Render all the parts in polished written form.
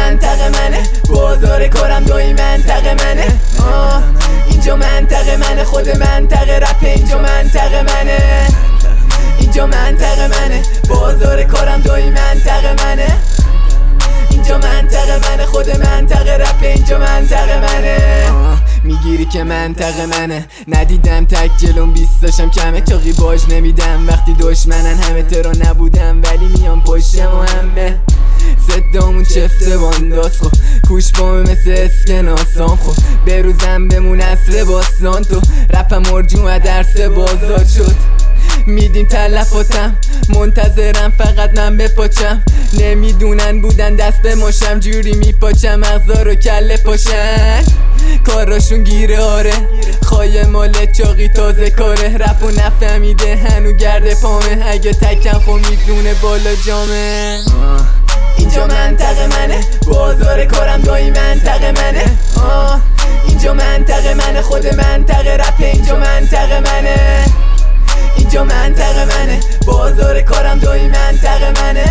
منطقه منه، بازار کارم دایی منطقه منه. اینجا منطقه منه، خود منطقه رپ اینجا منطقه منه. اینجا منطقه منه، بازار کارم دایی منطقه منه. اینجا منطقه منه، خود منطقه رپ اینجا منطقه منه. میگیری که منطقه منه، ندیدم تک جلوم 20 داشتم کمه، چاقی باش نمیدم وقتی دشمنن همه ترا نبودم ولی میام پشتم و همه صدامون چفته بانداز خب کوش بامه مثل اسکناسان خب بروزم بمون اصر باستان تو رپم ارجون و درس بازار شد. میدیم تلفاتم منتظرم فقط من بپاچم، نمیدونن بودن دست به ماشم جوری میپاچم مغزا رو کله پاشن کاراشون گیره آره خواهی مال چاقی تازه کاره رپو نفهمیده هنو گرده پامه اگه تکم خو میدونه بالا جامه. اینجا منطقه منه، بازار کارم دایی منطقه منه. اینجا منطقه منه، خود منطقه رپ اینجا منطقه منه. اینجا منطقه منه، بازار کارم دایی منطقه منه.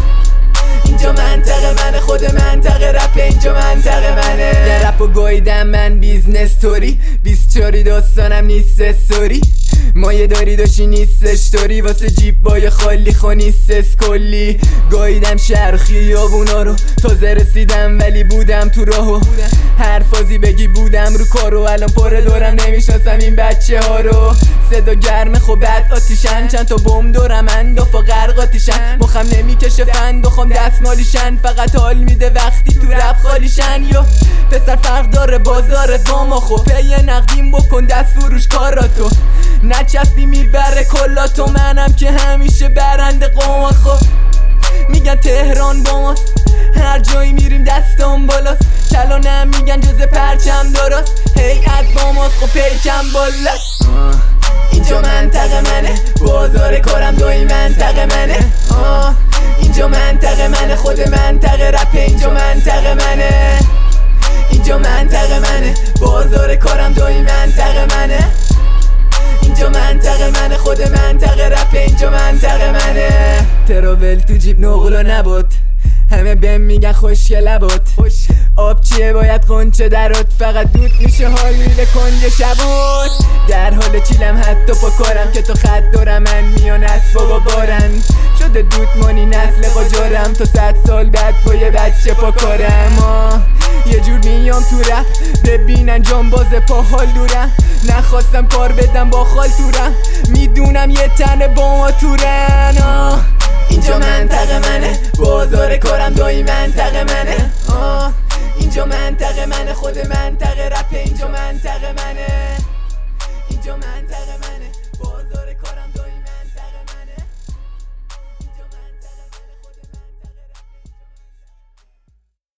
اینجا منطقه منه، خود منطقه رپ اینجا منطقه منه. در رپو گاییدم من بیزنس توری 24 داستانم نیست استوری مایه داری داشتی نیستش توری واسه جیب بای خالی خو نیستس کلی گاییدم شهر خیابونا رو تازه رسیدم ولی بودم تو راهو هر فازی بگی بودم رو کارو الان پر دورم نمیشناسم این بچه ها رو صدا گرمه خب بعد آتیشن چند تا بم دورم انداف و غرق آتیشن مخم نمیکشه فند و خام دستمالیشن فقط حال میده وقتی تو رپ خالیشن یو پسر فرق داره بازارت با ما خب پی نقدیم بکن دست فروش کاراتو نچسبی میبره کلاتو منم که همیشه برنده قومات خب میگن تهران با ماست هر جایی میریم دستم بالاست کلانم میگن جز پرچم داراست هیئت با ماست خب پیکم بالاست. اینجا منطقه منه، بازار کارم دایی منطقه منه. اینجا منطقه منه، خود منطقه رپ اینجا منطقه منه. اینجا منطقه منه، بازار کارم دایی منطقه منه. اینجا منطقه منه، خود منطقه رپ اینجا منطقه منه. تراول تو جیب نقل و نبات همه بهم میگن خوشگل لبات آب چیه باید قنچه درات فقط دود میشه حال میره کنج شبات در حال چیلم حتی پا کارم که تو خط دارم من میان اسبابا بارن شده دود مانی نسل قاجارم تا 100 سال بعد با یه بچه پا کارم یه جور میام تو رپ ببینن جانباز پا حال دورم نخواستم کار بدم با خال تورم میدونم یه تنه با ما تورن اینجا منطقه منه، بازار کارم دایی منطقه منه. اینجا منطقه منه، خود منطقه رپ اینجا منطقه منه. اینجا منطقه منه.